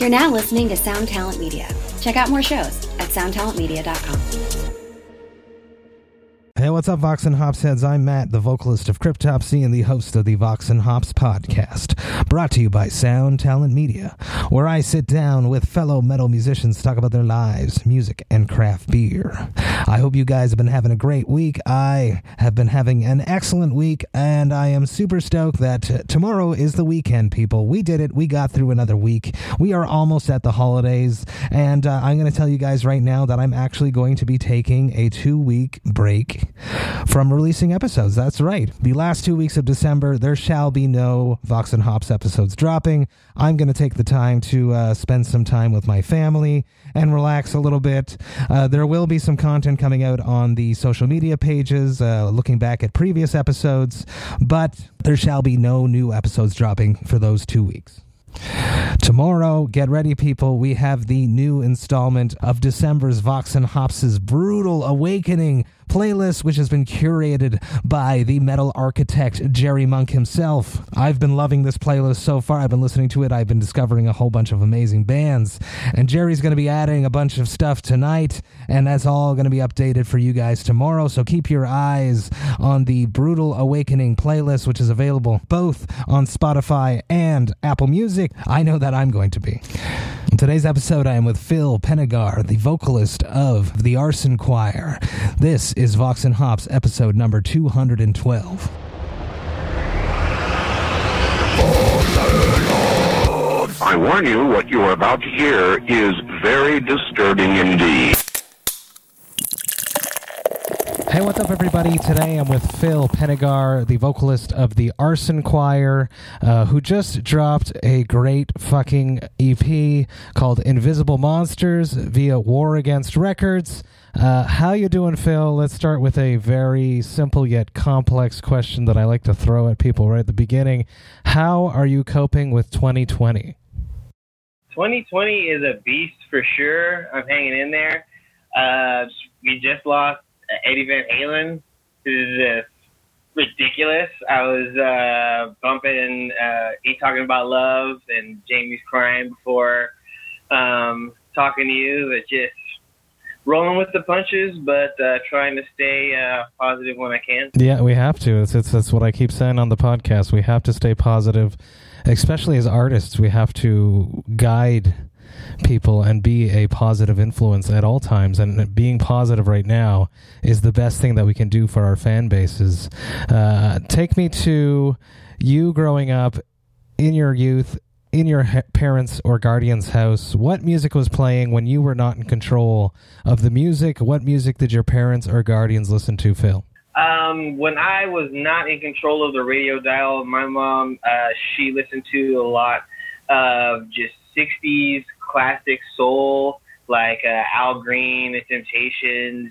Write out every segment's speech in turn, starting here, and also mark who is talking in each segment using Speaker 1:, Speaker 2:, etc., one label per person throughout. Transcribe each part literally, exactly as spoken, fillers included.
Speaker 1: You're now listening to Sound Talent Media. Check out more shows at sound talent media dot com.
Speaker 2: Hey, what's up, Vox and Hops heads? I'm Matt, the vocalist of Cryptopsy and the host of the Vox and Hops podcast, brought to you by Sound Talent Media, where I sit down with fellow metal musicians to talk about their lives, music, and craft beer. I hope you guys have been having a great week. I have been having an excellent week, and I am super stoked that t- tomorrow is the weekend, people. We did it. We got through another week. We are almost at the holidays, and uh, I'm going to tell you guys right now that I'm actually going to be taking a two-week break from releasing episodes. That's right. The last two weeks of December, there shall be no Vox and Hops episodes dropping. I'm going to take the time to uh, spend some time with my family and relax a little bit. Uh, there will be some content coming out on the social media pages, uh, looking back at previous episodes, but there shall be no new episodes dropping for those two weeks. Tomorrow, get ready, people. We have the new installment of December's Vox and Hops' Brutal Awakening playlist, which has been curated by the metal architect Jerry Monk himself. I've been loving this playlist so far. I've been listening to it. I've been discovering a whole bunch of amazing bands, and Jerry's going to be adding a bunch of stuff tonight, and that's all going to be updated for you guys tomorrow. So keep your eyes on the Brutal Awakening playlist, which is available both on Spotify and Apple Music. I know that I'm going to be. In today's episode, I am with Phil Pennegar, the vocalist of the Arson Choir. This is Vox and Hops, episode number two hundred twelve.
Speaker 3: I warn you, what you are about to hear is very disturbing indeed.
Speaker 2: Hey, what's up, everybody? Today I'm with Phil Pennegar, the vocalist of the Arson Choir, uh, who just dropped a great fucking E P called Invisible Monsters via War Against Records. Uh, how you doing, Phil? Let's start with a very simple yet complex question that I like to throw at people right at the beginning. How are you coping with twenty twenty?
Speaker 4: twenty twenty is a beast for sure. I'm hanging in there. Uh, we just lost Eddie Van Halen, who's just ridiculous. I was uh, bumping uh, He Talking About Love and Jamie's Crying before um, talking to you. But just rolling with the punches, but uh, trying to stay uh, positive when I can. Yeah,
Speaker 2: we have to. It's, it's, it's what I keep saying on the podcast. We have to stay positive, especially as artists. We have to guide people and be a positive influence at all times, and being positive right now is the best thing that we can do for our fan bases. Uh, take me to you growing up in your youth, in your ha- parents' or guardians' house. What music was playing when you were not in control of the music? What music did your parents or guardians listen to, Phil?
Speaker 4: Um, when I was not in control of the radio dial, my mom, uh, she listened to a lot of just sixties classic soul, like uh, Al Green, The Temptations.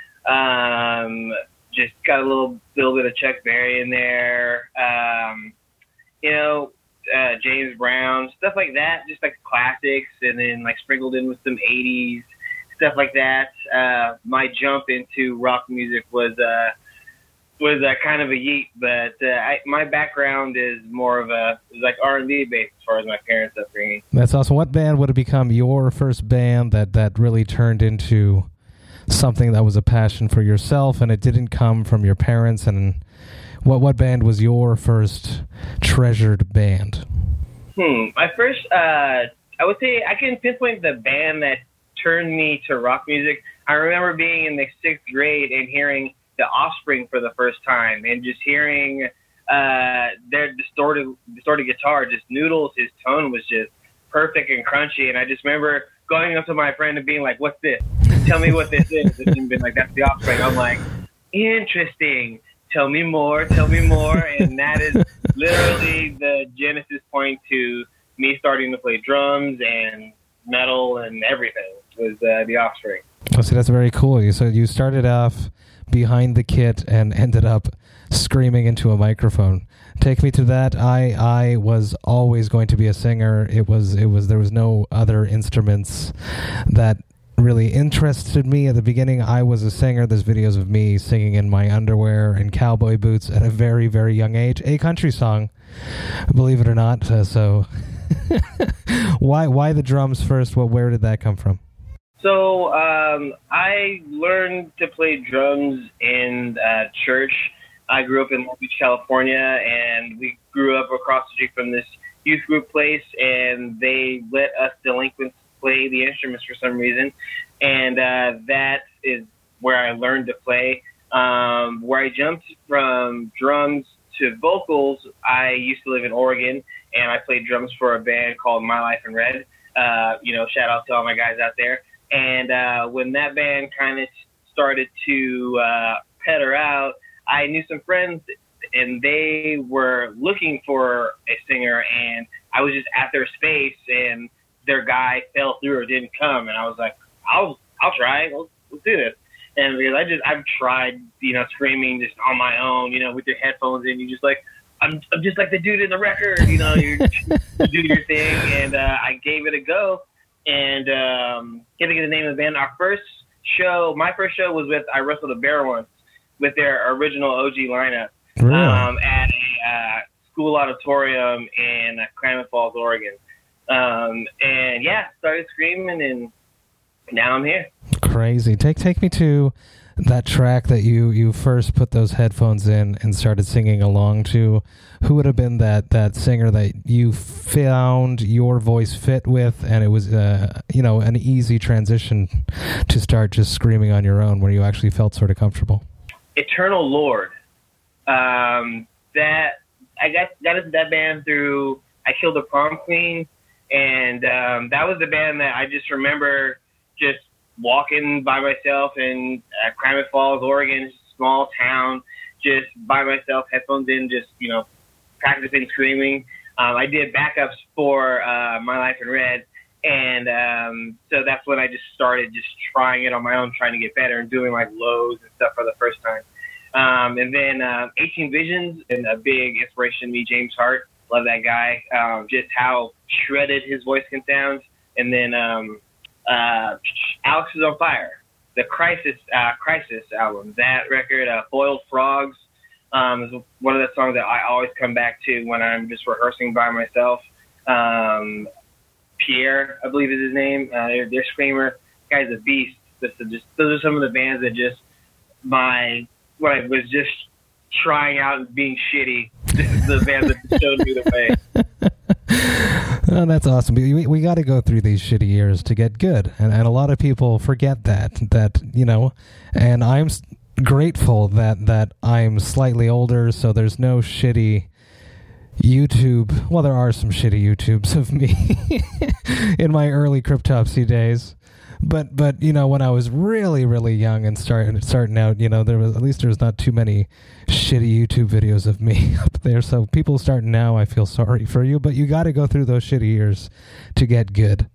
Speaker 4: Um, just got a little little bit of Chuck Berry in there. Um, you know, uh, James Brown, stuff like that. Just like classics, and then like sprinkled in with some eighties stuff like that. Uh, my jump into rock music was uh, was uh, kind of a yeet, but uh, I, my background is more of a like R and B based as far as my parents' upbringing.
Speaker 2: That's awesome. What band would have become your first band that, that really turned into something that was a passion for yourself, and it didn't come from your parents? And what what band was your first treasured band?
Speaker 4: Hmm. My first, uh, I would say I can pinpoint the band that turned me to rock music. I remember being in the sixth grade and hearing The Offspring for the first time, and just hearing uh, their distorted distorted guitar. Just Noodles, his tone was just perfect and crunchy, and I just remember going up to my friend and being like, "What's this? Tell me what this is." And being like, "That's The Offspring." I'm like, "Interesting. Tell me more. Tell me more." And that is literally the genesis point to me starting to play drums and metal and everything. Was uh, The Offspring.
Speaker 2: Oh, so that's very cool. So you started off behind the kit and ended up screaming into a microphone. Take me to that. I I was always going to be a singer. It was it was there was no other instruments that really interested me at the beginning. I was a singer. There's videos of me singing in my underwear and cowboy boots at a very, very young age. A country song, believe it or not. Uh, so why why the drums first? Well, where did that come from?
Speaker 4: So um, I learned to play drums in uh, church. I grew up in Long Beach, California, and we grew up across the street from this youth group place, and they let us delinquents play the instruments for some reason, and uh, that is where I learned to play. Um, where I jumped from drums to vocals, I used to live in Oregon, and I played drums for a band called My Life in Red. Uh, you know, shout out to all my guys out there. And uh, when that band kind of started to uh, peter out, I knew some friends, and they were looking for a singer, and I was just at their space, and their guy fell through or didn't come, and I was like, I'll I'll try. Let's, let's do this. And because I just I've tried, you know, screaming just on my own, you know, with your headphones in, you just like I'm I'm just like the dude in the record, you know, you do your thing, and uh, I gave it a go, and um, can't think of the name of the band. Our first show, my first show was with I Wrestled a Bear Once, with their original O G lineup,
Speaker 2: really?
Speaker 4: um, at a uh, school auditorium in uh, Klamath Falls, Oregon. Um, and yeah, started screaming, and now I'm here.
Speaker 2: Crazy. Take take me to that track that you, you first put those headphones in and started singing along to. Who would have been that, that singer that you found your voice fit with, and it was uh, you know an easy transition to start just screaming on your own, where you actually felt sort of comfortable?
Speaker 4: Eternal Lord. Um, that I got got into that band through I Killed a Prom Queen, and um, that was the band that I just remember just walking by myself in uh, Klamath Falls, Oregon, small town, just by myself, headphones in, just, you know, practicing screaming. Um, I did backups for uh, My Life in Red, and um, so that's when I just started just trying it on my own, trying to get better and doing like lows and stuff for the first time. Um, and then uh, eighteen Visions, and a big inspiration to me, James Hart. Love that guy. Um, just how shredded his voice can sound. And then um, uh, Alex is on Fire, the Crisis uh, Crisis album. That record, uh, Boiled Frogs, um, is one of the songs that I always come back to when I'm just rehearsing by myself. Um, Pierre, I believe is his name. Uh, their, their screamer, guy's a beast. This is just, those are some of the bands that just my when I was just trying out and being shitty. This is the band that showed me the way.
Speaker 2: Oh, that's awesome. We, we got to go through these shitty years to get good. And, and a lot of people forget that, that, you know, and I'm grateful that, that I'm slightly older, so there's no shitty YouTube. Well, there are some shitty YouTubes of me in my early Cryptopsy days. But, but you know, when I was really, really young and starting starting out, you know, there was at least there was not too many shitty YouTube videos of me up there. So people starting now, I feel sorry for you, but you got to go through those shitty years to get good.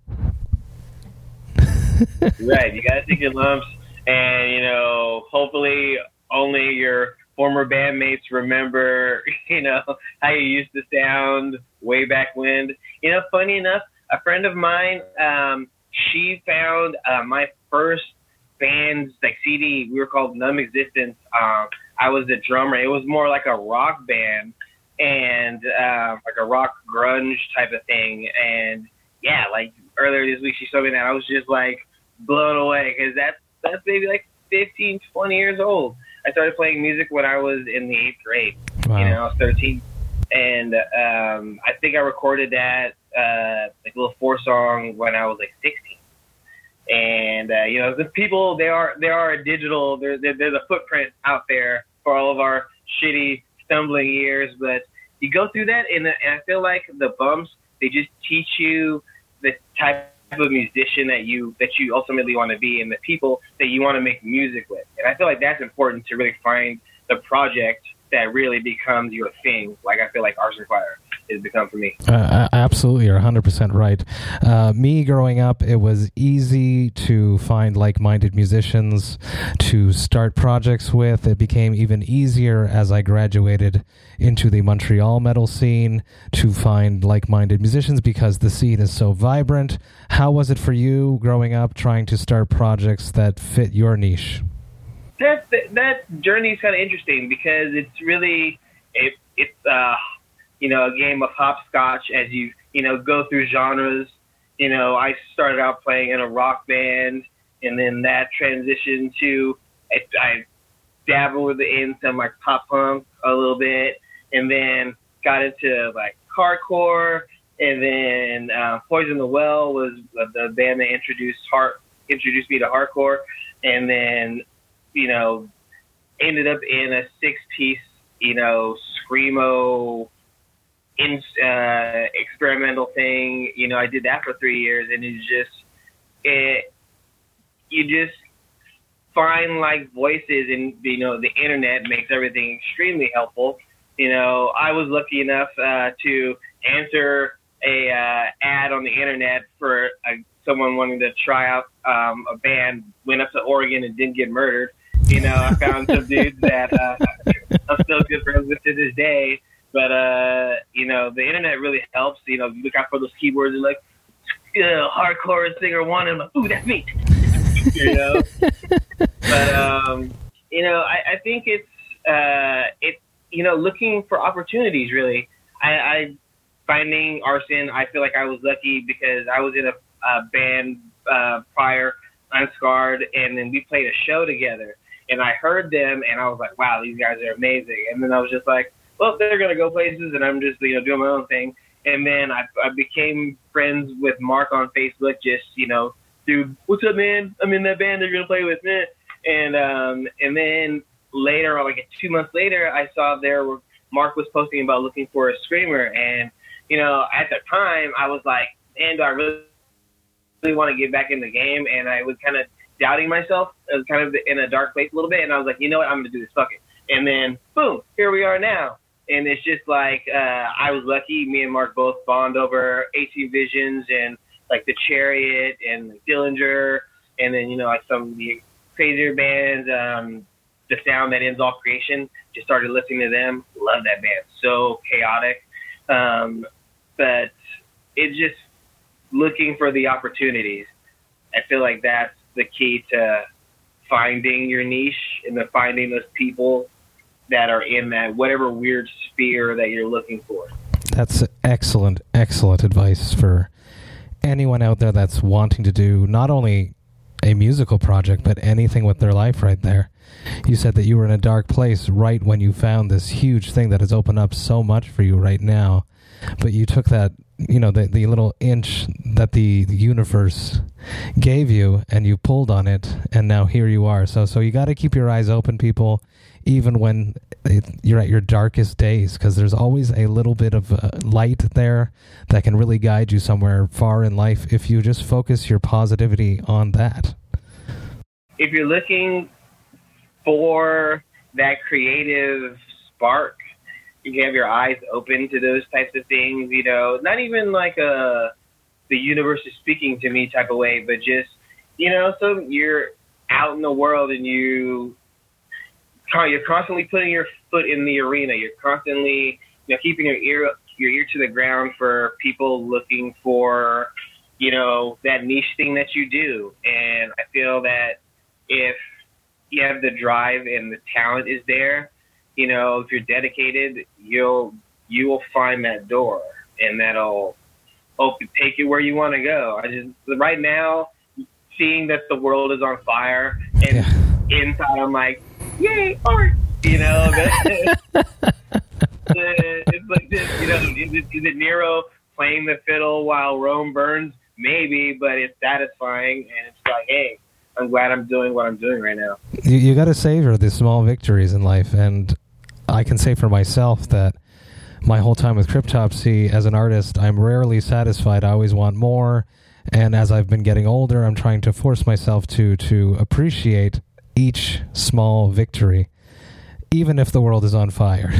Speaker 4: Right, you got to take your lumps, and you know, hopefully, only your former bandmates remember, you know, how you used to sound way back when. You know, funny enough, a friend of mine. Um, She found uh, my first band's like C D. We were called Numb Existence. Um, I was the drummer. It was more like a rock band and uh, like a rock grunge type of thing. And yeah, like earlier this week she showed me that. I was just like blown away because that's that's maybe like fifteen, twenty years old. I started playing music when I was in the eighth grade. Wow. You know, I was thirteen, and um, I think I recorded that. Uh, like a little four song when I was like sixteen, and uh, you know the people they are they are a digital there there's a footprint out there for all of our shitty stumbling years, but you go through that and, and I feel like the bumps they just teach you the type of musician that you that you ultimately want to be and the people that you want to make music with, and I feel like that's important to really find the project that really becomes your thing. Like I feel like Arson Fire has become for me.
Speaker 2: Uh, absolutely, you're one hundred percent right. Uh, me growing up, it was easy to find like-minded musicians to start projects with. It became even easier as I graduated into the Montreal metal scene to find like-minded musicians because the scene is so vibrant. How was it for you growing up trying to start projects that fit your niche?
Speaker 4: That, that, that journey is kind of interesting because it's really, it, it's, uh, you know, a game of hopscotch as you you know, go through genres. You know, I started out playing in a rock band, and then that transitioned to I, I dabbled in some like pop punk a little bit, and then got into like hardcore, and then uh, Poison the Well was the band that introduced hard introduced me to hardcore, and then you know ended up in a six piece you know screamo in uh, experimental thing. You know, I did that for three years, and it's just it. You just find like voices, and you know the internet makes everything extremely helpful. You know, I was lucky enough uh, to answer a uh, ad on the internet for a, someone wanting to try out um, a band. Went up to Oregon and didn't get murdered. You know, I found some dudes that uh, I'm still good friends with to this day. But uh, you know, the internet really helps. You know, you look out for those keywords and like uh, hardcore singer one, and I'm like, ooh, that's me. You know, but um, you know, I, I think it's uh, it. You know, looking for opportunities. Really, I, I finding Arson. I feel like I was lucky because I was in a, a band uh, prior, Unscarred, and then we played a show together. And I heard them, and I was like, wow, these guys are amazing. And then I was just like, well, they're gonna go places, and I'm just you know doing my own thing. And then I, I became friends with Mark on Facebook. Just you know. Dude, what's up, man? I'm in that band they're gonna play with, man. And um, and then later, like two months later, I saw there were Mark was posting about looking for a screamer, and you know, at the time, I was like, man, do I really, really want to get back in the game? And I was kind of doubting myself. I was kind of in a dark place a little bit, and I was like, you know what, I'm gonna do this, fuck it. And then, boom, here we are now. And it's just like uh, I was lucky. Me and Mark both bond over eighteen Visions and like the Chariot and the Dillinger, and then, you know, like some of the crazier bands, um, The Sound That Ends All Creation, just started listening to them. Love that band. So chaotic. Um, but it's just looking for the opportunities. I feel like that's the key to finding your niche and to finding those people that are in that whatever weird sphere that you're looking for.
Speaker 2: That's excellent, excellent advice for anyone out there that's wanting to do not only a musical project, but anything with their life right there. You said that you were in a dark place right when you found this huge thing that has opened up so much for you right now. But you took that, you know, the, the little inch that the, the universe gave you, and you pulled on it, and now here you are. So, so you got to keep your eyes open, people, even when it, you're at your darkest days, because there's always a little bit of uh, light there that can really guide you somewhere far in life if you just focus your positivity on that.
Speaker 4: If you're looking for that creative spark, you can have your eyes open to those types of things, you know, not even like a the universe is speaking to me type of way, but just, you know, so you're out in the world and you you're constantly putting your foot in the arena. You're constantly, you know, keeping your ear your ear to the ground for people looking for, you know, that niche thing that you do. And I feel that if you have the drive and the talent is there, you know, if you're dedicated, you'll you will find that door, and that'll open, take you where you want to go. I just right now, seeing that the world is on fire, and yeah. inside I'm like, yay, art! You know, it's like this. You know, is it, is it Nero playing the fiddle while Rome burns? Maybe, but it's satisfying, and it's like, hey, I'm glad I'm doing what I'm doing right now.
Speaker 2: You, you got to savor the small victories in life, and I can say for myself that my whole time with Cryptopsy as an artist, I'm rarely satisfied. I always want more, and as I've been getting older, I'm trying to force myself to to appreciate each small victory, even if the world is on fire.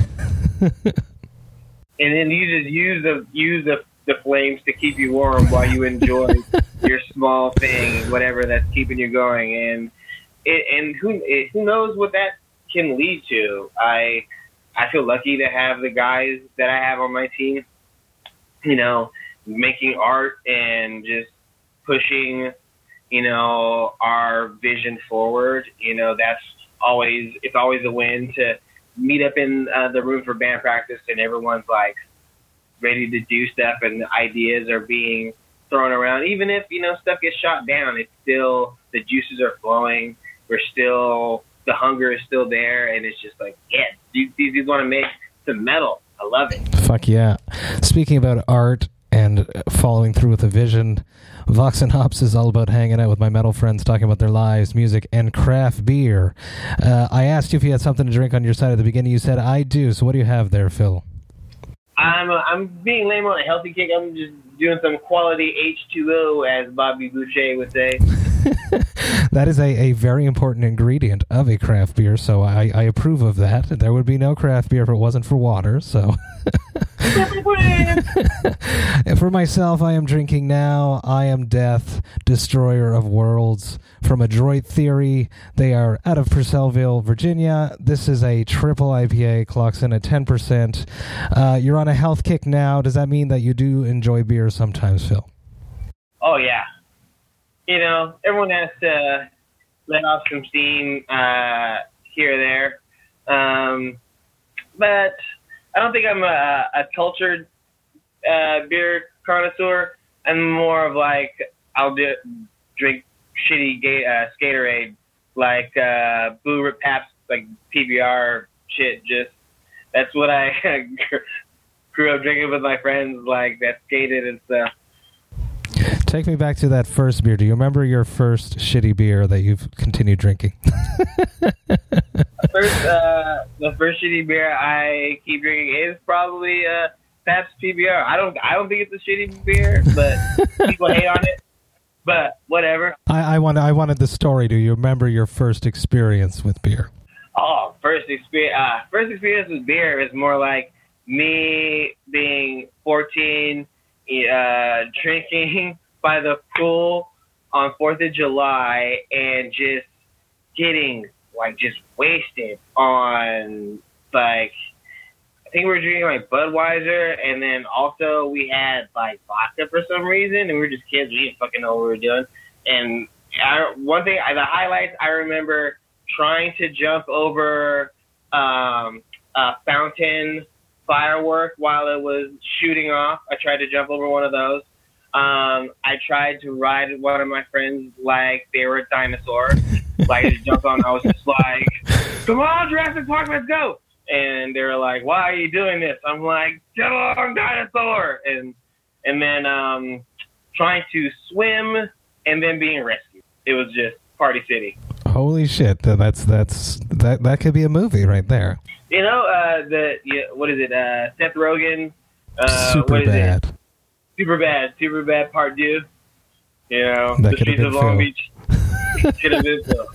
Speaker 4: And then you just use the use the the flames to keep you warm while you enjoy your small thing, whatever that's keeping you going. And it, and who it, who knows what that can lead to. I I feel lucky to have the guys that I have on my team, you know, making art and just pushing, you know, our vision forward. You know, that's always, it's always a win to meet up in uh, the room for band practice and everyone's like ready to do stuff, and the ideas are being thrown around. Even if, you know, stuff gets shot down, it's still, the juices are flowing. We're still, the hunger is still there, and it's just like, yeah, these these dudes want to make some metal. I love it.
Speaker 2: Fuck yeah. Speaking about art and following through with a vision, Vox and Hops is all about hanging out with my metal friends, talking about their lives, music, and craft beer. Uh, I asked you if you had something to drink on your side at the beginning. You said, I do. So what do you have there, Phil?
Speaker 4: I'm uh, I'm being lame on a healthy kick. I'm just doing some quality H two O, as Bobby Boucher would say.
Speaker 2: That is a, a very important ingredient of a craft beer, so I, I approve of that. There would be no craft beer if it wasn't for water, so... For myself, I am drinking now I Am Death, Destroyer of Worlds, from Adroit Theory. They are out of Purcellville, Virginia. This is a triple I P A, clocks in at ten percent. Uh, you're on a health kick now. Does that mean that you do enjoy beer sometimes, Phil?
Speaker 4: Oh, yeah. You know, everyone has to let off some steam uh, here or there. Um, but I don't think I'm a, a cultured uh, beer connoisseur. I'm more of like, I'll do, drink shitty ga- uh, Skaterade, like uh, Blue Rip Pabst, like P B R shit. Just, that's what I grew up drinking with my friends, like that skated and stuff.
Speaker 2: Take me back to that first beer. Do you remember your first shitty beer that you've continued drinking?
Speaker 4: First, uh, the first shitty beer I keep drinking is probably uh, Pabst P B R. I don't, I don't think it's a shitty beer, but people hate on it. But whatever.
Speaker 2: I, I want, I wanted the story. Do you remember your first experience with beer?
Speaker 4: Oh, first experience. Uh, first experience with beer is more like me being fourteen, uh, drinking by the pool on fourth of July and just getting, like, just wasted on, like, I think we were drinking, like, Budweiser, and then also we had, like, vodka for some reason, and we were just kids. We didn't fucking know what we were doing. And I, one thing, the highlights, I remember trying to jump over um, a fountain firework while it was shooting off. I tried to jump over one of those. Um, I tried to ride one of my friends like they were a dinosaur. Like, to jump on, I was just like, come on, Jurassic Park, let's go. And they were like, why are you doing this? I'm like, get along, dinosaur. And and then um, trying to swim and then being rescued. It was just Party City.
Speaker 2: Holy shit! That's that's that that could be a movie right there.
Speaker 4: You know, uh, the yeah, what is it? Uh, Seth Rogen. Uh,
Speaker 2: Super
Speaker 4: what is
Speaker 2: bad.
Speaker 4: It? Super bad. Super bad part two. You know,
Speaker 2: that
Speaker 4: the streets of Long Beach. Could have been Phil.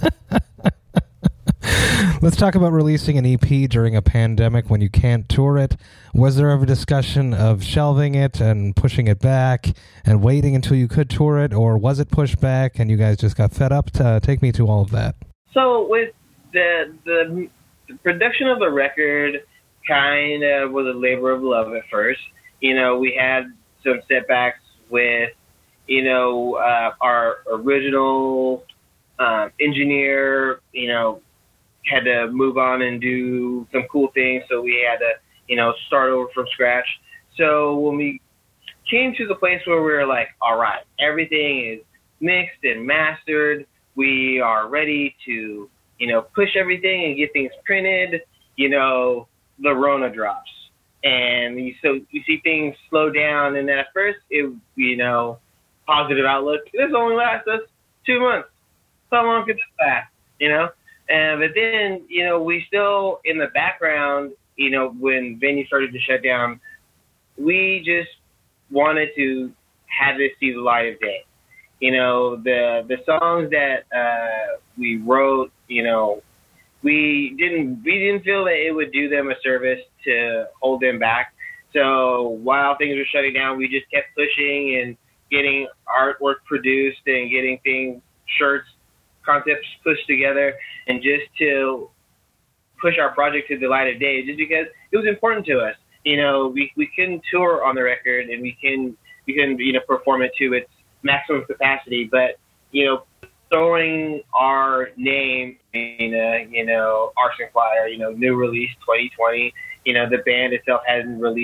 Speaker 2: Let's talk about releasing an E P during a pandemic when you can't tour it. Was there ever discussion of shelving it and pushing it back and waiting until you could tour it, or was it pushed back and you guys just got fed up? To, uh, take me to all of that.
Speaker 4: So with the, the the production of the record, kind of was a labor of love at first. You know, we had some setbacks with, you know, uh, our original um, engineer, you know, had to move on and do some cool things, so we had to, you know, start over from scratch. So when we came to the place where we were like, all right, everything is mixed and mastered, we are ready to, you know, push everything and get things printed, you know, the Rona drops. And you, so you see things slow down, and at first, it, you know, positive outlook, this only lasts us two months. So long could this last, you know? And, but then, you know, we still, in the background, you know, when venues started to shut down, we just wanted to have this see the light of day. You know, the the songs that uh, we wrote, you know, we didn't we didn't feel that it would do them a service to hold them back. So while things were shutting down, we just kept pushing and getting artwork produced and getting things, shirts, concepts pushed together, and just to push our project to the light of day, just because it was important to us. You know, we we couldn't tour on the record, and we can we can you know perform it to its maximum capacity, but you know, throwing our name in uh, you know Arson Flyer, you know, new release twenty twenty. You know, the band itself hadn't released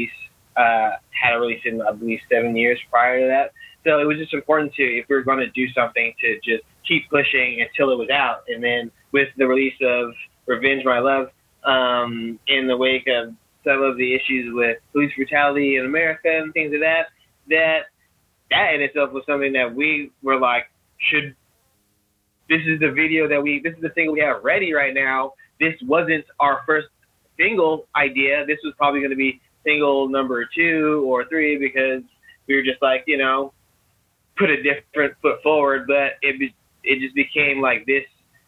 Speaker 4: uh, had a release in, I believe, seven years prior to that. So it was just important to, if we were going to do something, to just keep pushing until it was out. And then with the release of Revenge My Love, um, in the wake of some of the issues with police brutality in America and things like that, that that in itself was something that we were like, should, this is the video that we, this is the single we have ready right now. This wasn't our first single idea. This was probably going to be single number two or three, because we were just like, you know, put a different foot forward. But it it just became like, this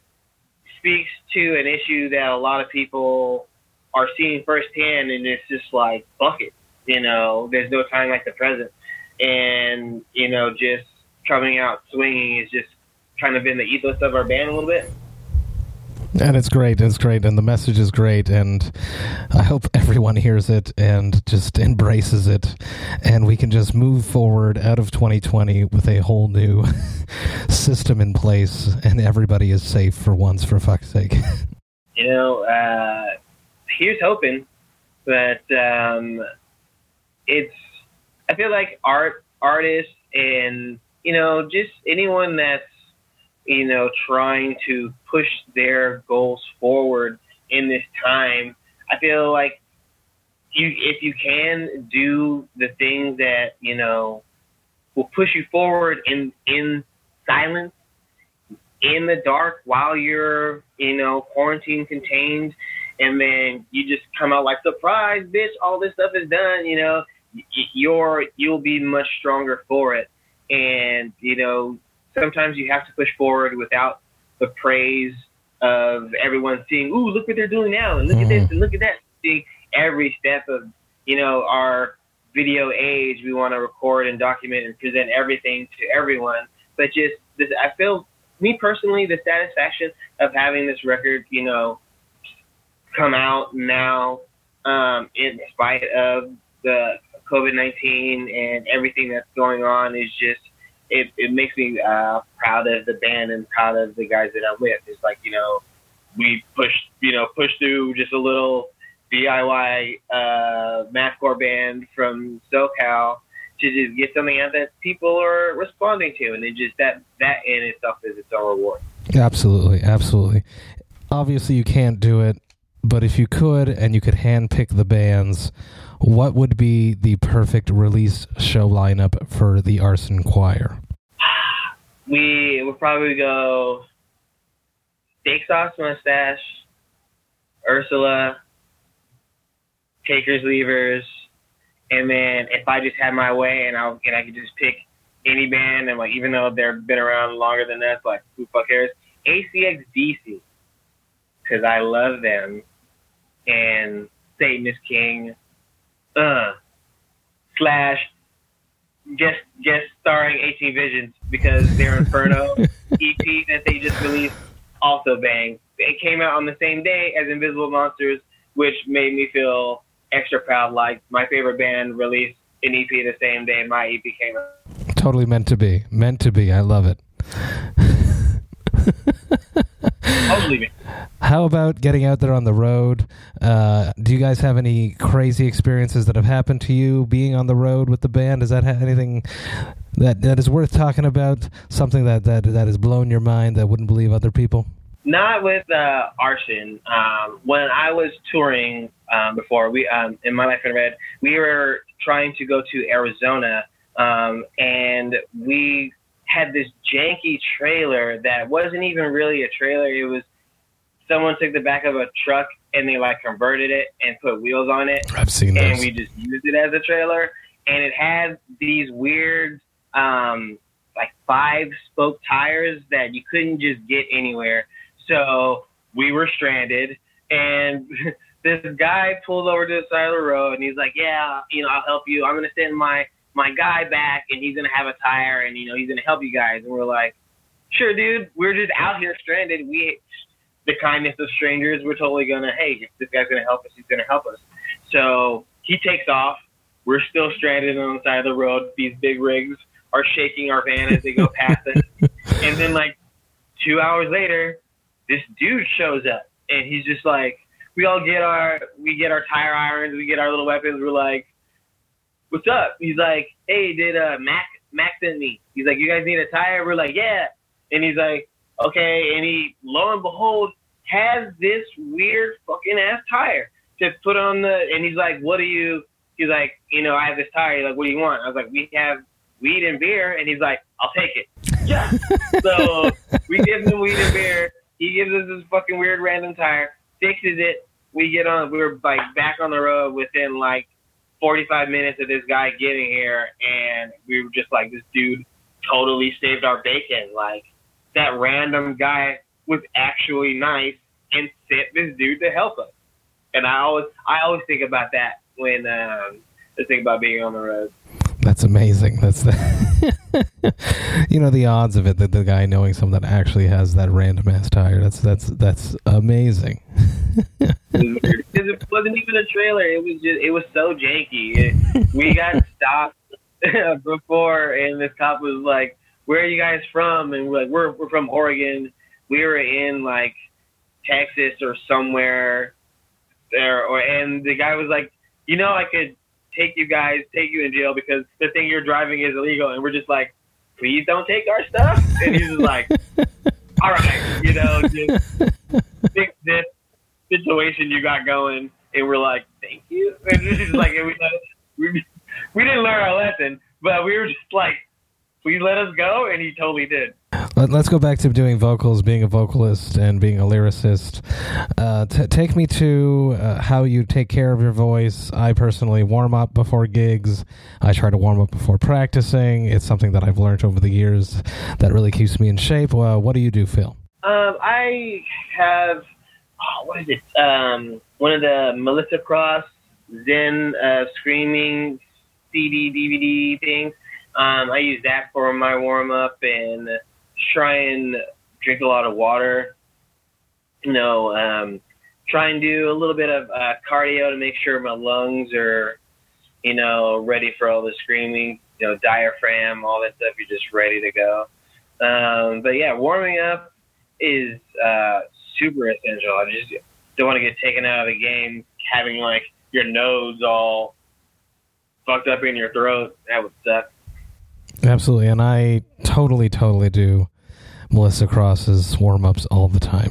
Speaker 4: speaks to an issue that a lot of people are seeing firsthand, and it's just like, fuck it, you know, there's no time like the present. And, you know, just coming out swinging is just kind of been the ethos of our band a little bit.
Speaker 2: And it's great, it's great, and the message is great, and I hope everyone hears it and just embraces it, and we can just move forward out of twenty twenty with a whole new system in place, and everybody is safe for once, for fuck's sake.
Speaker 4: You know, uh, here's hoping, but um, it's, I feel like art, artists, and, you know, just anyone that's, you know, trying to push their goals forward in this time, I feel like you, if you can do the things that, you know, will push you forward in, in silence, in the dark, while you're, you know, quarantine contained, and then you just come out like, surprise, bitch, all this stuff is done, you know, you're, you'll be much stronger for it. And, you know, sometimes you have to push forward without the praise of everyone seeing, ooh, look what they're doing now, and look mm. at this, and look at that. Seeing every step of, you know, our video age, we want to record and document and present everything to everyone. But just this, I feel, me personally, the satisfaction of having this record, you know, come out now, um, in spite of the COVID nineteen and everything that's going on, is just, It, it makes me uh, proud of the band and proud of the guys that I'm with. It's like, you know, we pushed, you know, pushed through just a little D I Y uh, mathcore band from SoCal to just get something out that people are responding to. And it just, that, that in itself is its own reward.
Speaker 2: Absolutely. Absolutely. Obviously you can't do it, but if you could, and you could handpick the bands, what would be the perfect release show lineup for the Arson Choir?
Speaker 4: We would probably go Steak Sauce Mustache, Ursula, Takers Leavers, and then if I just had my way and I and I could just pick any band, and like, even though they've been around longer than us, like, who fuck cares? A C X D C, because I love them, and Satan is King. Uh, slash guest guest starring eighteen Visions, because their Inferno E P that they just released also banged. It came out on the same day as Invisible Monsters, which made me feel extra proud. Like, my favorite band released an E P the same day my E P came out.
Speaker 2: Totally meant to be. Meant to be. I love it.
Speaker 4: Totally.
Speaker 2: How about getting out there on the road? Uh, do you guys have any crazy experiences that have happened to you being on the road with the band? Does that have anything that that is worth talking about? Something that, that, that has blown your mind that wouldn't believe other people?
Speaker 4: Not with uh, Arson. Um, when I was touring um, before, we um, in My Life in Red, we were trying to go to Arizona, um, and we had this janky trailer that wasn't even really a trailer. It was, someone took the back of a truck and they like converted it and put wheels on it.
Speaker 2: I've seen
Speaker 4: and
Speaker 2: those.
Speaker 4: We just used it as a trailer, and it had these weird, um, like five spoke tires that you couldn't just get anywhere. So we were stranded, and this guy pulled over to the side of the road, and he's like, yeah, you know, I'll help you. I'm going to send my, my guy back, and he's going to have a tire, and, you know, he's going to help you guys. And we're like, sure, dude, we're just out here stranded. We, the kindness of strangers, we're totally going to, hey, if this guy's going to help us, he's going to help us. So he takes off. We're still stranded on the side of the road. These big rigs are shaking our van as they go past us. And then, like, two hours later, this dude shows up, and he's just like, we all get our, we get our tire irons, we get our little weapons. We're like, what's up? He's like, hey, did uh, Mac Mac sent me? He's like, you guys need a tire? We're like, yeah. And he's like, okay. And he, lo and behold, has this weird fucking ass tire to put on the. And he's like, what do you? He's like, you know, I have this tire. He's like, what do you want? I was like, we have weed and beer. And he's like, I'll take it. Yeah. So we give him weed and beer. He gives us this fucking weird random tire, fixes it. We get on. We were like back on the road within like forty-five minutes of this guy getting here, and we were just like, this dude totally saved our bacon. Like, that random guy was actually nice and sent this dude to help us. And I always, I always think about that when um, I think about being on the road.
Speaker 2: That's amazing. That's the, you know, the odds of it, that the guy knowing someone that actually has that random ass tire. That's that's that's amazing.
Speaker 4: It was weird. It wasn't even a trailer. It was just, it was so janky. It, we got stopped before, and this cop was like, "Where are you guys from?" And we're like, "We're we're from Oregon." We were in like Texas or somewhere there, or and the guy was like, "You know, I could take you guys, take you in jail because the thing you're driving is illegal." And we're just like, "Please don't take our stuff." And he's just like, "All right, you know, just fix this situation you got going." And we're like, "Thank you." And this is like, we, we we didn't learn our lesson, but we were just like, "Please let us go," and he totally did.
Speaker 2: Let's go back to doing vocals, being a vocalist, and being a lyricist. Uh, t- take me to uh, how you take care of your voice. I personally warm up before gigs. I try to warm up before practicing. It's something that I've learned over the years that really keeps me in shape. Uh, what do you do, Phil?
Speaker 4: Um, I have, oh, what is it? Um, one of the Melissa Cross Zen uh, Screaming C D, D V D things. Um, I use that for my warm-up and try and drink a lot of water. You know, um, try and do a little bit of uh, cardio to make sure my lungs are, you know, ready for all the screaming. You know, diaphragm, all that stuff. You're just ready to go. Um, but yeah, warming up is uh, super essential. I just don't want to get taken out of the game having like your nose all fucked up in your throat. That would suck.
Speaker 2: Absolutely, and I totally, totally do Melissa Cross's warm-ups all the time.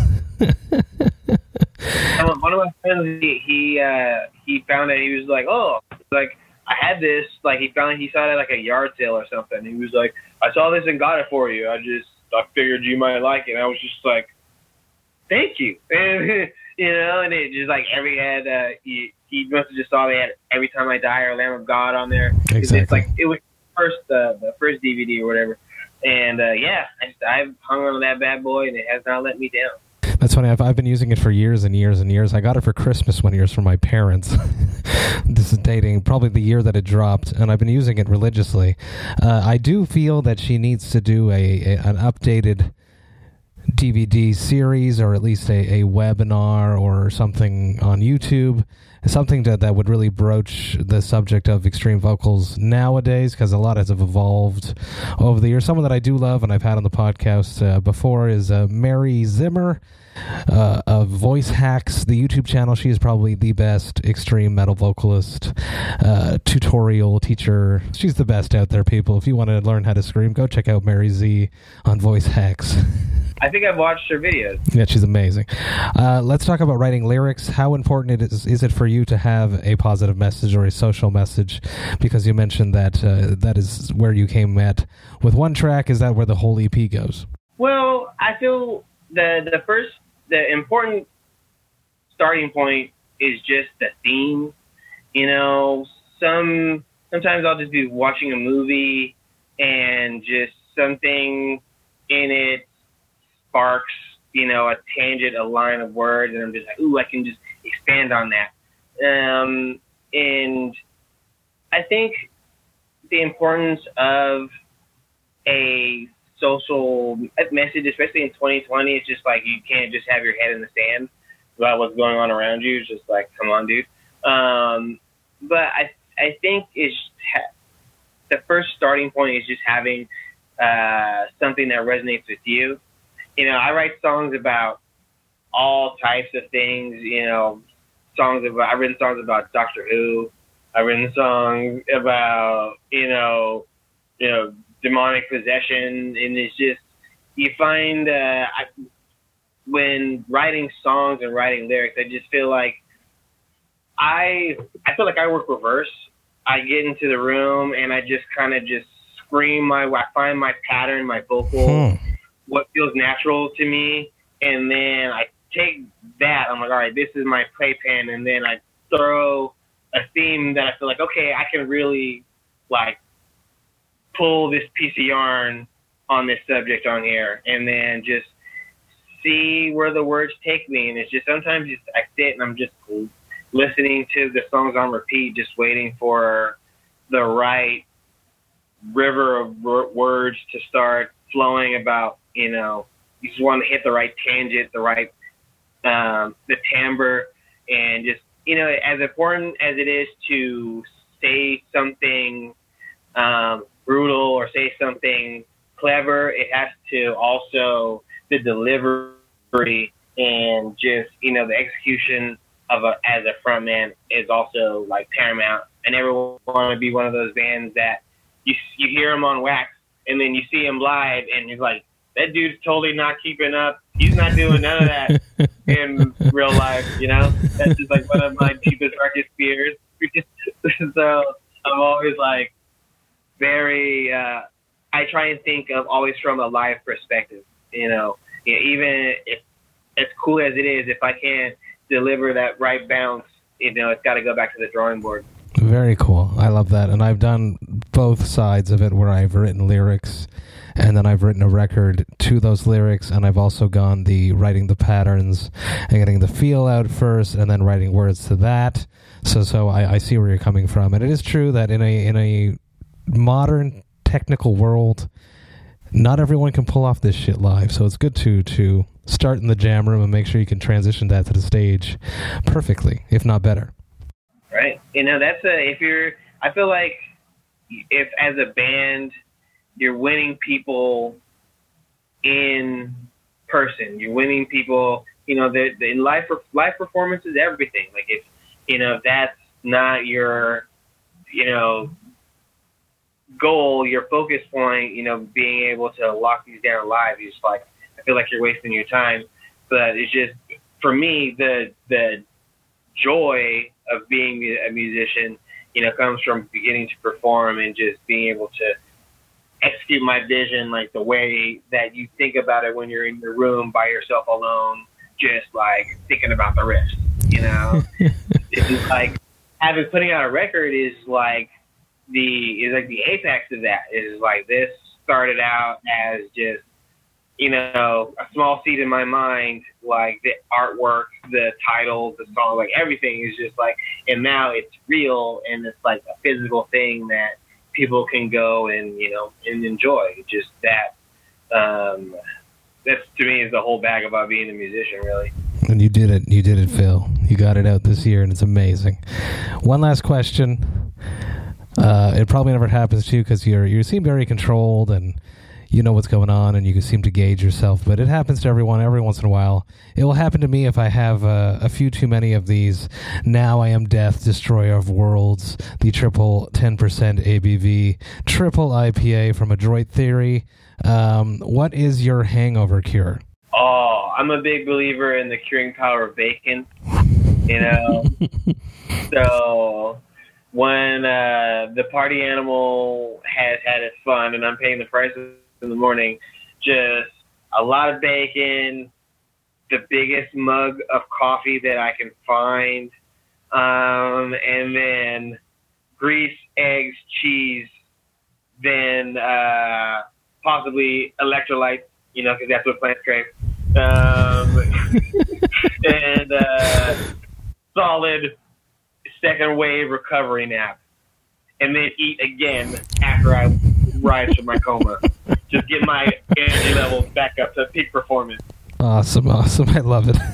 Speaker 4: One of my friends, he he, uh, he found it. He was like, "Oh, like I had this." Like he found he saw it at like a yard sale or something. He was like, "I saw this and got it for you. I just I figured you might like it." And I was just like, "Thank you." And you know, and it just like every had uh, he he must have just saw they had Every Time I Die or Lamb of God on there.
Speaker 2: Exactly.
Speaker 4: It's like it was first uh, the first D V D or whatever. And uh, yeah, I just, I've hung on to that bad boy, and it has not let me down.
Speaker 2: That's funny. I've, I've been using it for years and years and years. I got it for Christmas one year from my parents. This is dating probably the year that it dropped, and I've been using it religiously. Uh, I do feel that she needs to do a, a an updated D V D series, or at least a, a webinar or something on YouTube, something that, that would really broach the subject of extreme vocals nowadays, because a lot has evolved over the years. Someone that I do love and I've had on the podcast uh, before is uh, Mary Zimmer uh, of Voice Hacks, the YouTube channel. She is probably the best extreme metal vocalist, uh, tutorial teacher. She's the best out there, people. If you want to learn how to scream, go check out Mary Z on Voice Hacks.
Speaker 4: I think I've watched her videos.
Speaker 2: Yeah, she's amazing. Uh, let's talk about writing lyrics. How important it is, is it for you to have a positive message or a social message? Because you mentioned that uh, that is where you came at with one track. Is that where the whole E P goes?
Speaker 4: Well, I feel the the first, the important starting point is just the theme. You know, some sometimes I'll just be watching a movie and just something in it sparks, you know, a tangent, a line of words, and I'm just like, ooh, I can just expand on that. Um, and I think the importance of a social message, especially in twenty twenty, it's just like you can't just have your head in the sand about what's going on around you. It's just like, come on, dude. Um, but I I think it's the first starting point is just having uh, something that resonates with you. You know, I write songs about all types of things. You know, songs about I've written songs about Doctor Who, I've written songs about, you know, you know, demonic possession, and it's just, you find, uh, I, when writing songs and writing lyrics, I just feel like I, I feel like I work reverse. I get into the room and I just kind of just scream my, I find my pattern, my vocal, hmm. what feels natural to me, and then I take that, I'm like, all right, this is my playpen, and then I throw a theme that I feel like, okay, I can really, like, pull this piece of yarn on this subject on here, and then just see where the words take me. And it's just, sometimes just, I sit and I'm just listening to the songs on repeat, just waiting for the right river of words to start flowing about, you know, you just want to hit the right tangent, the right, um, the timbre, and just, you know, as important as it is to say something um, brutal or say something clever, it has to also, the delivery and just, you know, the execution of a, as a frontman is also like paramount. I never want to be one of those bands that you you hear them on wax and then you see him live and you're like, that dude's totally not keeping up. He's not doing none of that in real life, you know? That's just like one of my deepest, darkest fears. So I'm always like very, uh, I try and think of always from a live perspective, you know? Yeah, even if, as cool as it is, if I can't deliver that right bounce, you know, it's got to go back to the drawing board.
Speaker 2: Very cool. I love that. And I've done both sides of it where I've written lyrics and then I've written a record to those lyrics, and I've also gone the writing the patterns and getting the feel out first and then writing words to that. So so I, I see where you're coming from. And it is true that in a in a modern technical world, not everyone can pull off this shit live. So it's good to to start in the jam room and make sure you can transition that to the stage perfectly, if not better.
Speaker 4: Right. You know, that's a, if you're, I feel like if as a band, you're winning people in person, you're winning people, you know, the, the live, live performance is everything. Like if, you know, if that's not your, you know, goal, your focus point, you know, being able to lock these down live, you just like, I feel like you're wasting your time. But it's just, for me, the, the joy of being a musician, you know, comes from beginning to perform and just being able to execute my vision like the way that you think about it when you're in your room by yourself alone, just like thinking about the riffs, you know. It's just like having putting out a record is like the is like the apex of that. Is like this started out as just, you know, a small seed in my mind, like the artwork, the title, the song, like everything is just like, and now it's real and it's like a physical thing that people can go and, you know, and enjoy. Just that, um, that's to me is the whole bag about being a musician, really.
Speaker 2: And you did it. You did it, Phil. You got it out this year and it's amazing. One last question. Uh, it probably never happens to you because you're, you seem very controlled and you know what's going on and you can seem to gauge yourself, but it happens to everyone every once in a while. It will happen to me if I have uh, a few too many of these Now I Am Death, Destroyer of Worlds, the triple ten percent A B V, triple I P A from Adroit Theory. Um, what is your hangover cure?
Speaker 4: Oh, I'm a big believer in the curing power of bacon, you know? So when uh, the party animal has had its fun and I'm paying the prices in the morning, just a lot of bacon, the biggest mug of coffee that I can find, um, and then grease, eggs, cheese, then uh, possibly electrolytes, you know, because that's what plants crave, um, and uh, solid second wave recovery nap, and then eat again after I rise from my coma. Just get my energy levels back up to peak performance.
Speaker 2: Awesome, awesome. I love it.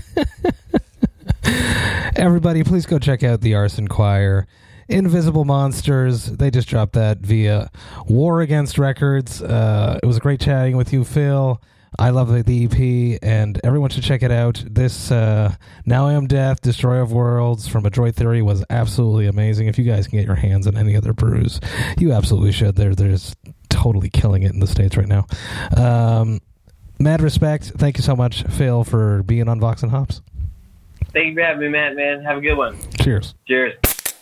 Speaker 2: Everybody, please go check out the Arson Choir. Invisible Monsters. They just dropped that via War Against Records. Uh, it was great chatting with you, Phil. I love the E P, and everyone should check it out. This uh, Now I Am Death, Destroyer of Worlds from Adroit Theory was absolutely amazing. If you guys can get your hands on any other brews, you absolutely should. They're, they're just totally killing it in the States right now. Um, mad respect. Thank you so much, Phil, for being on Vox and Hops.
Speaker 4: Thank you for having me, Matt, man. Have a good one.
Speaker 2: Cheers.
Speaker 4: Cheers.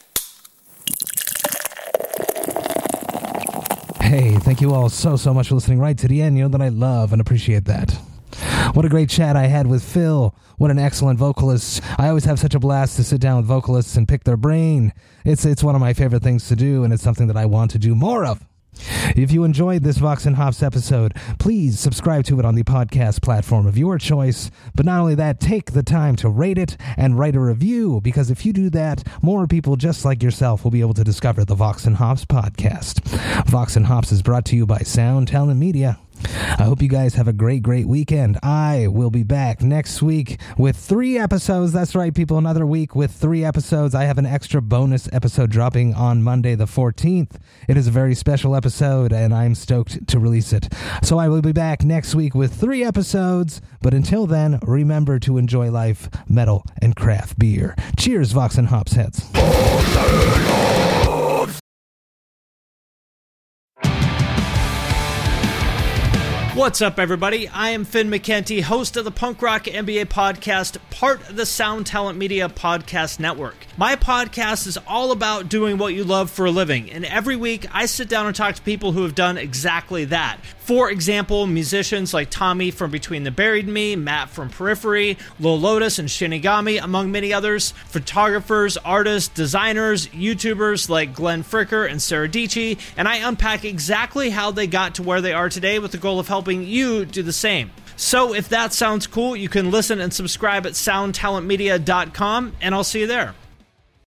Speaker 2: Hey, thank you all so, so much for listening right to the end. You know that I love and appreciate that. What a great chat I had with Phil. What an excellent vocalist. I always have such a blast to sit down with vocalists and pick their brain. It's, it's one of my favorite things to do, and it's something that I want to do more of. If you enjoyed this Vox and Hops episode, please subscribe to it on the podcast platform of your choice. But not only that, take the time to rate it and write a review, because if you do that, more people just like yourself will be able to discover the Vox and Hops podcast. Vox and Hops is brought to you by Sound Talent Media. I hope you guys have a great, great weekend. I will be back next week with three episodes. That's right, people. Another week with three episodes. I have an extra bonus episode dropping on Monday the fourteenth. It is a very special episode, and I'm stoked to release it. So I will be back next week with three episodes. But until then, remember to enjoy life, metal, and craft beer. Cheers, Vox and Hops heads.
Speaker 5: What's up, everybody? I am Finn McKenty, host of the Punk Rock N B A podcast, part of the Sound Talent Media podcast network. My podcast is all about doing what you love for a living, and every week I sit down and talk to people who have done exactly that. For example, musicians like Tommy from Between the Buried and Me, Matt from Periphery, Lil Lotus and Shinigami, among many others, photographers, artists, designers, YouTubers like Glenn Fricker and Sarah Dici, and I unpack exactly how they got to where they are today with the goal of helping you do the same. So if that sounds cool, you can listen and subscribe at sound talent media dot com, and I'll see you there.